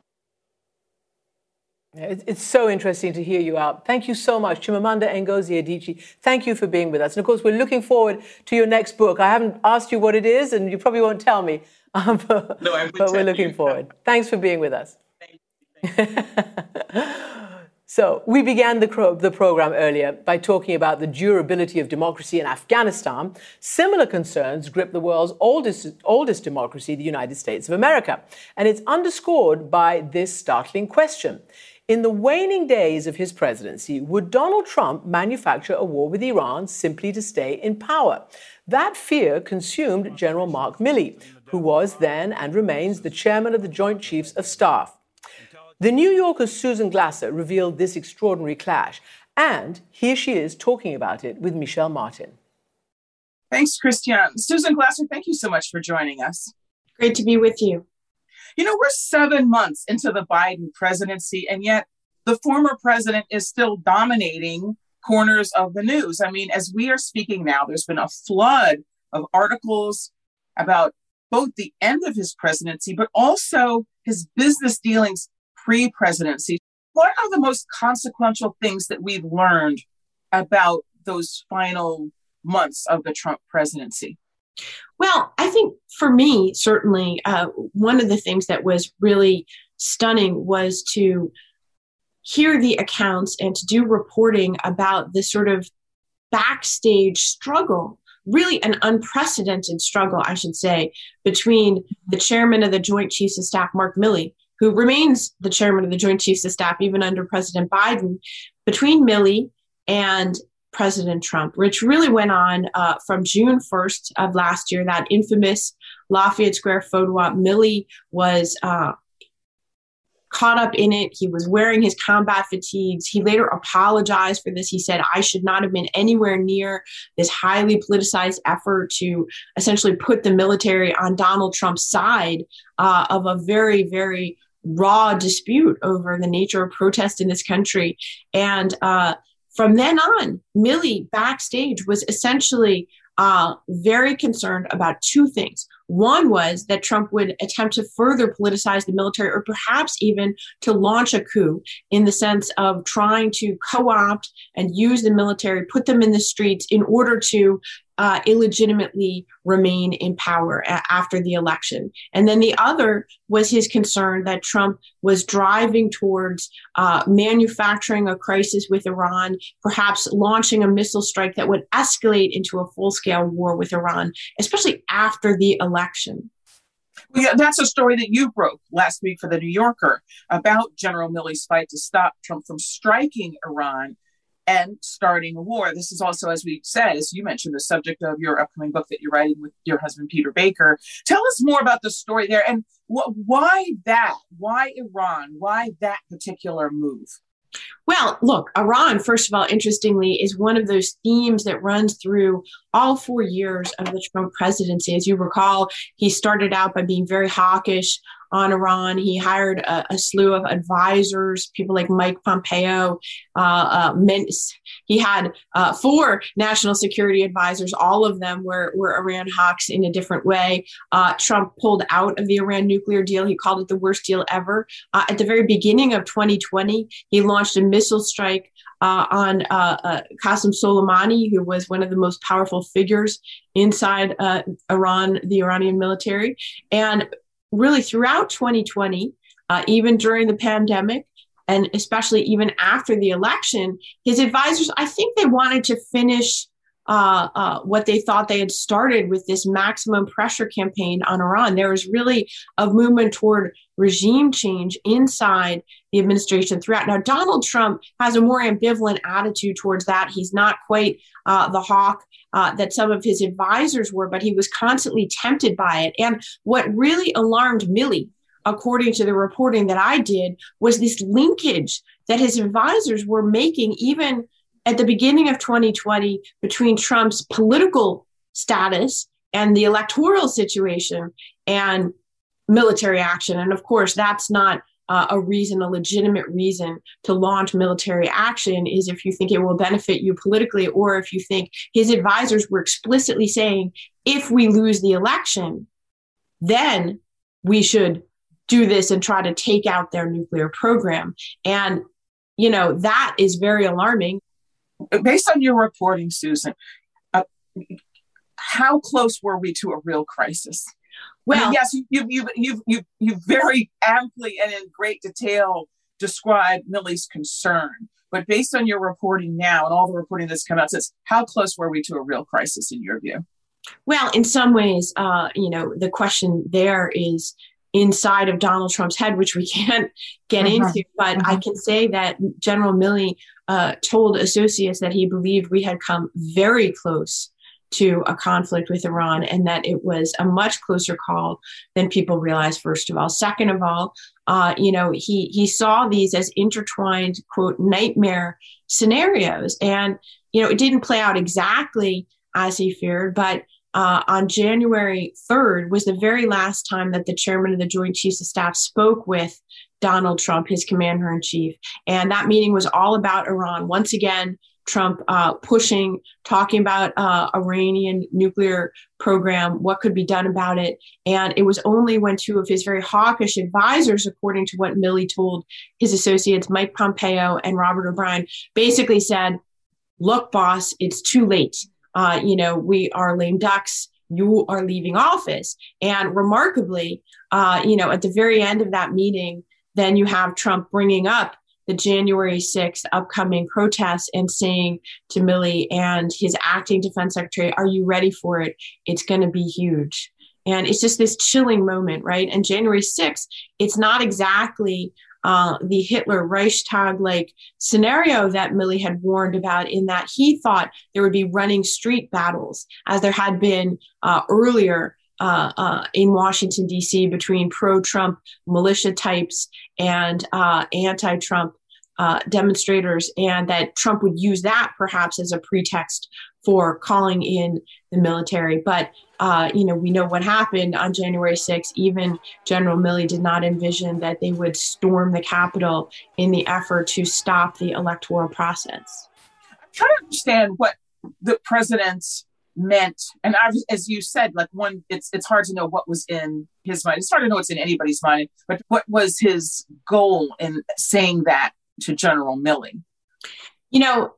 It's so interesting to hear you out. Thank you so much, Chimamanda Ngozi Adichie. Thank you for being with us. And of course, we're looking forward to your next book. I haven't asked you what it is, and you probably won't tell me. Um, but no, I will but we're looking you. forward. Thanks for being with us. Thank you. Thank you. So we began the, cro- the program earlier by talking about the durability of democracy in Afghanistan. Similar concerns grip the world's oldest, oldest democracy, the United States of America. And it's underscored by this startling question. In the waning days of his presidency, would Donald Trump manufacture a war with Iran simply to stay in power? That fear consumed General Mark Milley, who was then and remains the chairman of the Joint Chiefs of Staff. The New Yorker's Susan Glasser revealed this extraordinary clash, and here she is talking about it with Michelle Martin. Thanks, Christiane. Susan Glasser, thank you so much for joining us. Great to be with you. You know, we're seven months into the Biden presidency, and yet the former president is still dominating corners of the news. I mean, as we are speaking now, there's been a flood of articles about both the end of his presidency, but also his business dealings pre-presidency. What are the most consequential things that we've learned about those final months of the Trump presidency? Well, I think for me, certainly, uh, one of the things that was really stunning was to hear the accounts and to do reporting about this sort of backstage struggle, really an unprecedented struggle, I should say, between the chairman of the Joint Chiefs of Staff, Mark Milley, who remains the chairman of the Joint Chiefs of Staff even under President Biden, between Milley and President Trump, which really went on uh, from June first of last year, that infamous Lafayette Square photo op. Milley was uh, caught up in it. He was wearing his combat fatigues. He later apologized for this. He said, I should not have been anywhere near this highly politicized effort to essentially put the military on Donald Trump's side uh, of a very, very raw dispute over the nature of protest in this country. And uh, from then on, Milley backstage was essentially uh, very concerned about two things. One was that Trump would attempt to further politicize the military, or perhaps even to launch a coup in the sense of trying to co-opt and use the military, put them in the streets in order to uh, illegitimately remain in power a- after the election. And then the other was his concern that Trump was driving towards uh, manufacturing a crisis with Iran, perhaps launching a missile strike that would escalate into a full-scale war with Iran, especially after the election. Well, yeah, that's a story that you broke last week for The New Yorker about General Milley's fight to stop Trump from striking Iran and starting a war. This is also, as we said, as you mentioned, the subject of your upcoming book that you're writing with your husband, Peter Baker. Tell us more about the story there and wh- why that? Why Iran? Why that particular move? Well, look, Iran, first of all, interestingly, is one of those themes that runs through all four years of the Trump presidency. As you recall, he started out by being very hawkish on Iran. He hired a, a slew of advisors, people like Mike Pompeo. Uh, uh, men, he had uh, four national security advisors. All of them were, were Iran hawks in a different way. Uh, Trump pulled out of the Iran nuclear deal. He called it the worst deal ever. Uh, at the very beginning of twenty twenty, he launched a missile strike uh, on uh, uh, Qasem Soleimani, who was one of the most powerful figures inside uh, Iran, the Iranian military. And really throughout twenty twenty, uh, even during the pandemic, and especially even after the election, his advisors, I think they wanted to finish uh, uh, what they thought they had started with this maximum pressure campaign on Iran. There was really a movement toward regime change inside the administration throughout. Now, Donald Trump has a more ambivalent attitude towards that. He's not quite uh, the hawk Uh, that some of his advisors were, but he was constantly tempted by it. And what really alarmed Milley, according to the reporting that I did, was this linkage that his advisors were making even at the beginning of twenty twenty between Trump's political status and the electoral situation and military action. And of course, that's not Uh, a reason, a legitimate reason to launch military action is if you think it will benefit you politically, or if you think his advisors were explicitly saying, if we lose the election, then we should do this and try to take out their nuclear program. And, you know, that is very alarming. Based on your reporting, Susan, uh, how close were we to a real crisis? Well, I mean, yes, you you you you you very amply and in great detail described Milley's concern, but based on your reporting now and all the reporting that's come out since, how close were we to a real crisis in your view? Well, in some ways, uh, you know, the question there is inside of Donald Trump's head, which we can't get uh-huh. into. But uh-huh. I can say that General Milley uh, told associates that he believed we had come very close to a conflict with Iran, and that it was a much closer call than people realized, first of all. Second of all, uh, you know, he he saw these as intertwined, quote, nightmare scenarios. And, you know, it didn't play out exactly as he feared, but uh, on January third was the very last time that the chairman of the Joint Chiefs of Staff spoke with Donald Trump, his commander-in-chief. And that meeting was all about Iran. Once again, Trump uh, pushing, talking about uh, Iranian nuclear program, what could be done about it. And it was only when two of his very hawkish advisors, according to what Milley told his associates, Mike Pompeo and Robert O'Brien, basically said, look, boss, it's too late. Uh, you know, we are lame ducks. You are leaving office. And remarkably, uh, you know, at the very end of that meeting, then you have Trump bringing up the January sixth upcoming protests and saying to Milley and his acting defense secretary, are you ready for it? It's going to be huge. And it's just this chilling moment, right? And January sixth, it's not exactly uh, the Hitler Reichstag-like scenario that Milley had warned about, in that he thought there would be running street battles, as there had been uh, earlier Uh, uh, in Washington, D C, between pro-Trump militia types and uh, anti-Trump uh, demonstrators, and that Trump would use that perhaps as a pretext for calling in the military. But, uh, you know, we know what happened on January sixth. Even General Milley did not envision that they would storm the Capitol in the effort to stop the electoral process. I'm trying to understand what the president's meant, and I've, as you said, like one, it's it's hard to know what was in his mind. It's hard to know what's in anybody's mind, but what was his goal in saying that to General Milley? You know,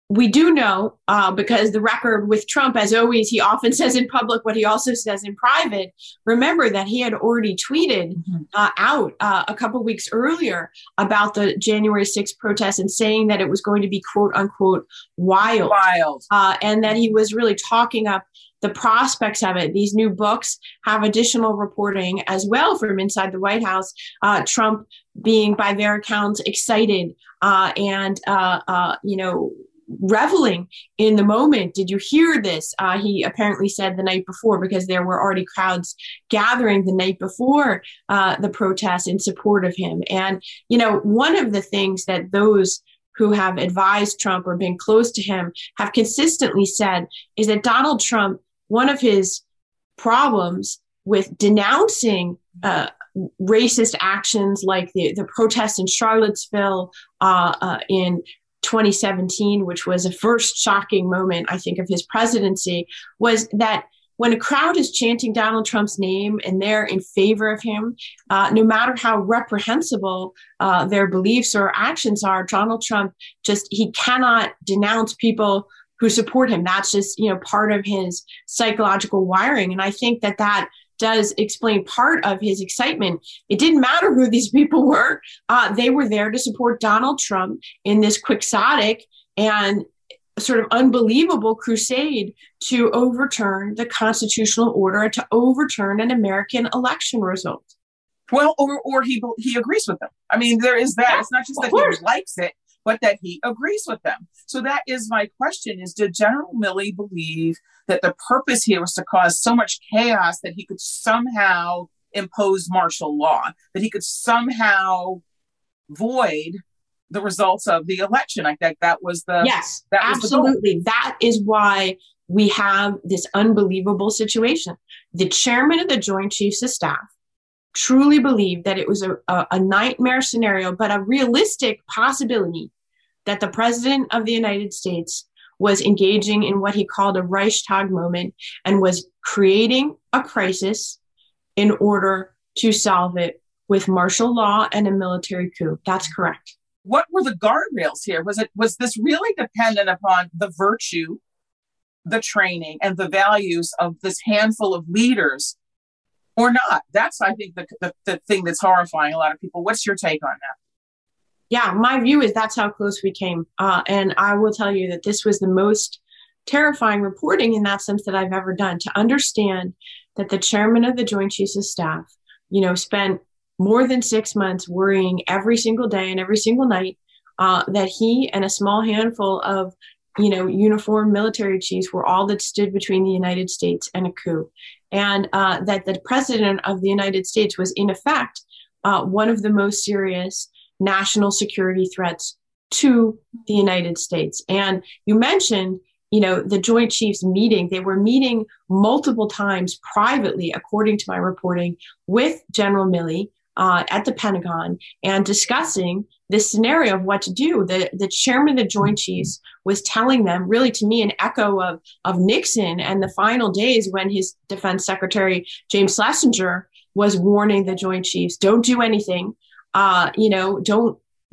we do know, uh, because the record with Trump, as always, he often says in public what he also says in private. Remember that he had already tweeted mm-hmm. uh, out uh, a couple weeks earlier about the January sixth protests and saying that it was going to be, quote unquote, wild. Wild. Uh, and that he was really talking up the prospects of it. These new books have additional reporting as well from inside the White House. Uh, Trump being, by their accounts, excited uh, and, uh, uh, you know, reveling in the moment. Did you hear this? Uh, he apparently said the night before, because there were already crowds gathering the night before uh, the protests in support of him. And, you know, one of the things that those who have advised Trump or been close to him have consistently said is that Donald Trump, one of his problems with denouncing uh, racist actions like the, the protests in Charlottesville uh, uh, in twenty seventeen, which was a first shocking moment, I think, of his presidency, was that when a crowd is chanting Donald Trump's name and they're in favor of him, uh, no matter how reprehensible uh, their beliefs or actions are, Donald Trump just, he cannot denounce people who support him. That's just, you know, part of his psychological wiring. And I think that that does explain part of his excitement. It didn't matter who these people were. Uh, they were there to support Donald Trump in this quixotic and sort of unbelievable crusade to overturn the constitutional order, to overturn an American election result. Well, or, or he he agrees with them. I mean, there is that. Yeah, it's not just that he likes it, but that he agrees with them. So that is my question, is did General Milley believe that the purpose here was to cause so much chaos that he could somehow impose martial law, that he could somehow void the results of the election? I think that was the... Yes, that absolutely. Was the that is why we have this unbelievable situation. The chairman of the Joint Chiefs of Staff truly believed that it was a, a, a nightmare scenario, but a realistic possibility that the president of the United States was engaging in what he called a Reichstag moment and was creating a crisis in order to solve it with martial law and a military coup. That's correct. What were the guardrails here? Was it was this really dependent upon the virtue, the training, and the values of this handful of leaders, or not? That's, I think, the, the, the thing that's horrifying a lot of people. What's your take on that? Yeah, my view is that's how close we came. Uh, and I will tell you that this was the most terrifying reporting in that sense that I've ever done, to understand that the chairman of the Joint Chiefs of Staff, you know, spent more than six months worrying every single day and every single night uh, that he and a small handful of, you know, uniformed military chiefs were all that stood between the United States and a coup. And uh, that the president of the United States was, in effect, uh, one of the most serious national security threats to the United States. And you mentioned, you know, the Joint Chiefs meeting. They were meeting multiple times privately, according to my reporting, with General Milley uh, at the Pentagon and discussing this scenario of what to do. The, the chairman of the Joint Chiefs was telling them, really to me, an echo of, of Nixon and the final days when his defense secretary, James Schlesinger, was warning the Joint Chiefs, don't do anything. Uh, you know, don't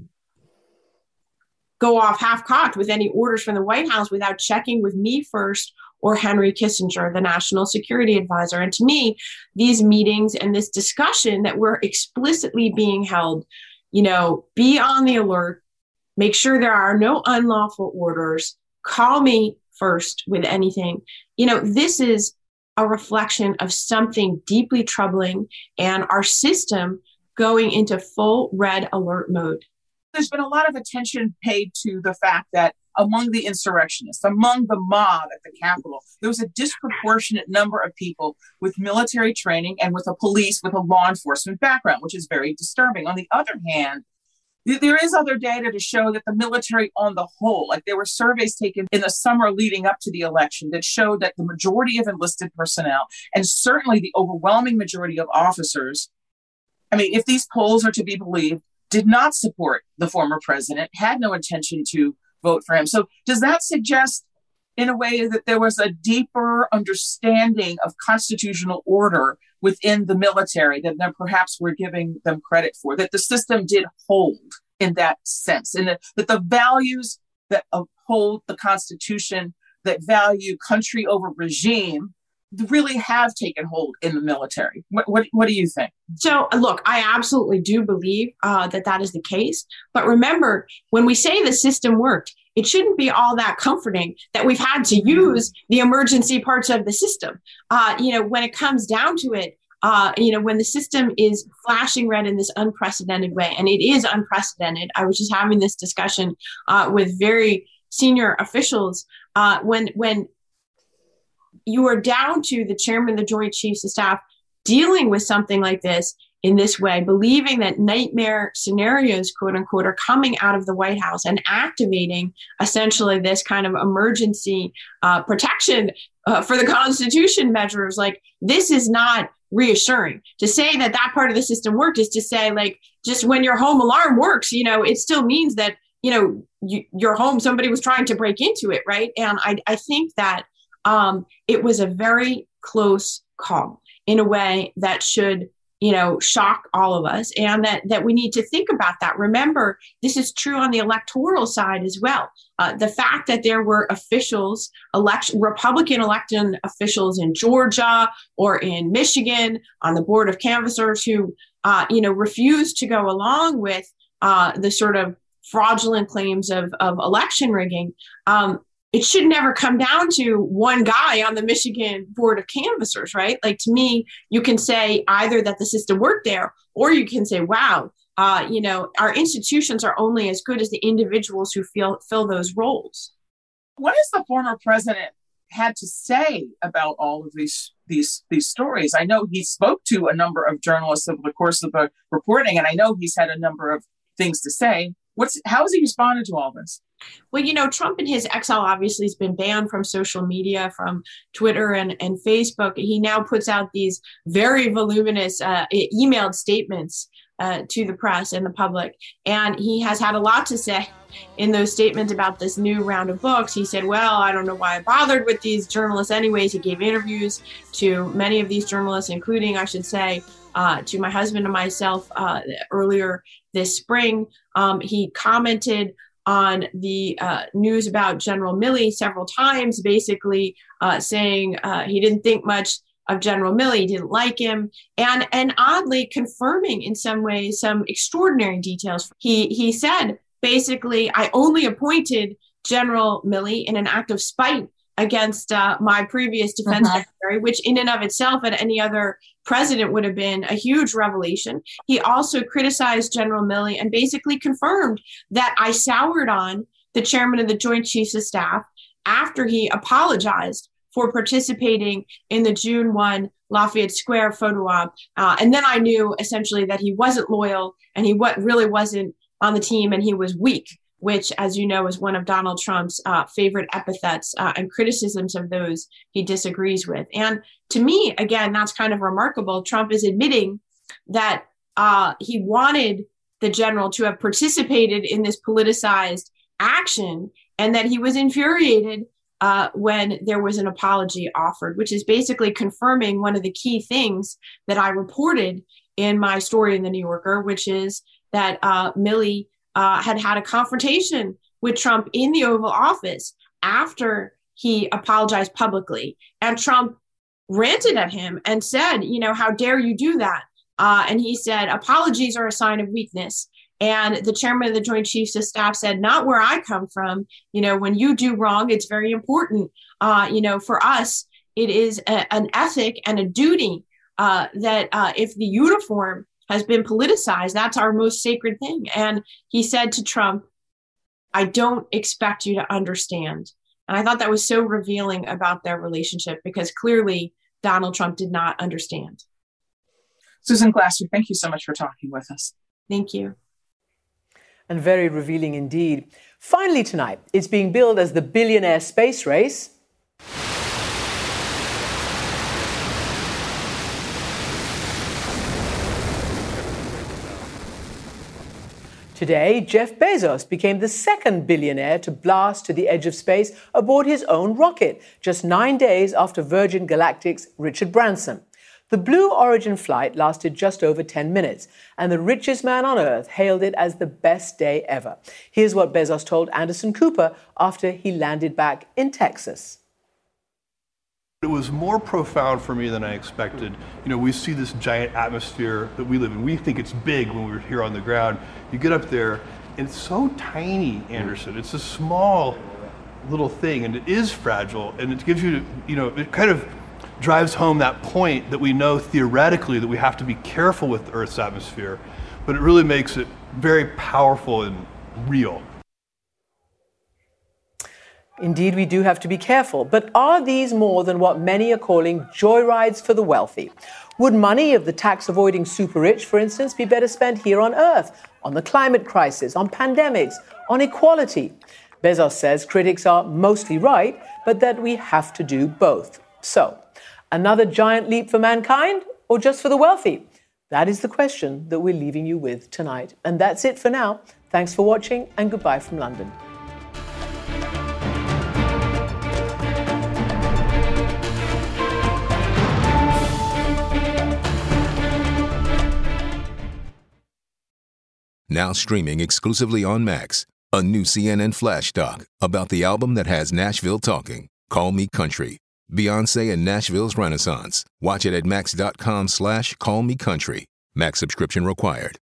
go off half-cocked with any orders from the White House without checking with me first or Henry Kissinger, the national security advisor. And to me, these meetings and this discussion that were explicitly being held, you know, be on the alert, make sure there are no unlawful orders, call me first with anything. You know, this is a reflection of something deeply troubling and our system going into full red alert mode. There's been a lot of attention paid to the fact that among the insurrectionists, among the mob at the Capitol, there was a disproportionate number of people with military training and with a police, with a law enforcement background, which is very disturbing. On the other hand, there is other data to show that the military on the whole, like there were surveys taken in the summer leading up to the election that showed that the majority of enlisted personnel, and certainly the overwhelming majority of officers, I mean, if these polls are to be believed, did not support the former president, had no intention to vote for him. So does that suggest in a way that there was a deeper understanding of constitutional order within the military than perhaps we're giving them credit for, that the system did hold in that sense, and that, that the values that uphold the Constitution, that value country over regime, really have taken hold in the military. What, what, what do you think? So, look, I absolutely do believe uh, that that is the case. But remember, when we say the system worked, it shouldn't be all that comforting that we've had to use the emergency parts of the system. Uh, you know, when it comes down to it, uh, you know, when the system is flashing red in this unprecedented way, and it is unprecedented. I was just having this discussion uh, with very senior officials uh, when when you are down to the chairman of the Joint Chiefs of Staff dealing with something like this in this way, believing that nightmare scenarios, quote unquote, are coming out of the White House and activating essentially this kind of emergency uh, protection uh, for the Constitution measures. Like, this is not reassuring. To say that that part of the system worked is to say, like, just when your home alarm works, you know, it still means that, you know, you, your home, somebody was trying to break into it, right? And I, I think that Um, it was a very close call in a way that should, you know, shock all of us, and that that we need to think about that. Remember, this is true on the electoral side as well. Uh, the fact that there were officials, election, Republican elected officials in Georgia or in Michigan on the board of canvassers who, uh, you know, refused to go along with uh, the sort of fraudulent claims of, of election rigging. Um, It should never come down to one guy on the Michigan Board of Canvassers, right? Like, to me, you can say either that the system worked there, or you can say, wow, uh, you know, our institutions are only as good as the individuals who feel, fill those roles. What has the former president had to say about all of these these these stories? I know he spoke to a number of journalists over the course of the reporting, and I know he's had a number of things to say. What's how has he responded to all this? Well, you know, Trump in his exile obviously has been banned from social media, from Twitter and, and Facebook. He now puts out these very voluminous uh, emailed statements uh, to the press and the public. And he has had a lot to say in those statements about this new round of books. He said, well, I don't know why I bothered with these journalists anyways. He gave interviews to many of these journalists, including, I should say, uh, to my husband and myself uh, earlier this spring. Um, he commented on the uh, news about General Milley several times, basically uh, saying uh, he didn't think much of General Milley, he didn't like him, and and oddly confirming in some ways some extraordinary details. He he said, basically, I only appointed General Milley in an act of spite against uh, my previous defense uh-huh. secretary, which in and of itself at any other president would have been a huge revelation. He also criticized General Milley and basically confirmed that I soured on the chairman of the Joint Chiefs of Staff after he apologized for participating in the June first Lafayette Square photo op. Uh, and then I knew essentially that he wasn't loyal and he what really wasn't on the team, and he was weak, which, as you know, is one of Donald Trump's uh, favorite epithets uh, and criticisms of those he disagrees with. And to me, again, that's kind of remarkable. Trump is admitting that uh, he wanted the general to have participated in this politicized action, and that he was infuriated uh, when there was an apology offered, which is basically confirming one of the key things that I reported in my story in the New Yorker, which is that uh, Milley Uh, had had a confrontation with Trump in the Oval Office after he apologized publicly. And Trump ranted at him and said, you know, how dare you do that? Uh, and he said, apologies are a sign of weakness. And the chairman of the Joint Chiefs of Staff said, not where I come from. You know, when you do wrong, it's very important. Uh, you know, for us, it is a, an ethic and a duty uh, that uh, if the uniform has been politicized, that's our most sacred thing. And he said to Trump, I don't expect you to understand. And I thought that was so revealing about their relationship, because clearly Donald Trump did not understand. Susan Glasser, thank you so much for talking with us. Thank you. And very revealing indeed. Finally tonight, it's being billed as the billionaire space race. Today, Jeff Bezos became the second billionaire to blast to the edge of space aboard his own rocket, just nine days after Virgin Galactic's Richard Branson. The Blue Origin flight lasted just over ten minutes, and the richest man on earth hailed it as the best day ever. Here's what Bezos told Anderson Cooper after he landed back in Texas. It was more profound for me than I expected. You know, we see this giant atmosphere that we live in. We think it's big when we're here on the ground. You get up there, and it's so tiny, Anderson. It's a small little thing, and it is fragile, and it gives you, you know, it kind of drives home that point that we know theoretically that we have to be careful with Earth's atmosphere, but it really makes it very powerful and real. Indeed, we do have to be careful. But are these more than what many are calling joyrides for the wealthy? Would money of the tax-avoiding super-rich, for instance, be better spent here on Earth, on the climate crisis, on pandemics, on equality? Bezos says critics are mostly right, but that we have to do both. So, another giant leap for mankind, or just for the wealthy? That is the question that we're leaving you with tonight. And that's it for now. Thanks for watching, and goodbye from London. Now streaming exclusively on Max, a new C N N Flash doc about the album that has Nashville talking, Call Me Country, Beyonce and Nashville's Renaissance. Watch it at max dot com slash call me country. Max subscription required.